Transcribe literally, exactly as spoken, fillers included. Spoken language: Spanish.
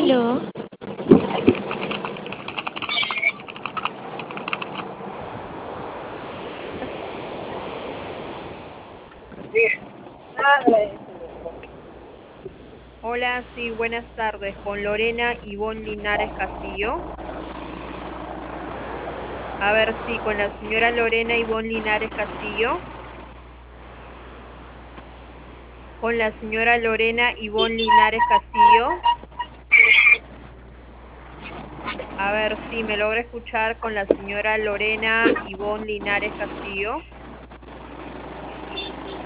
Aló, Hola, sí, buenas tardes. Con Lorena Ivonne Linares Castillo. A ver, sí, con la señora Lorena Ivonne Linares Castillo. Con la señora Lorena Ivonne Linares Castillo. A ver, sí, me logra escuchar con la señora Lorena Ivonne Linares Castillo.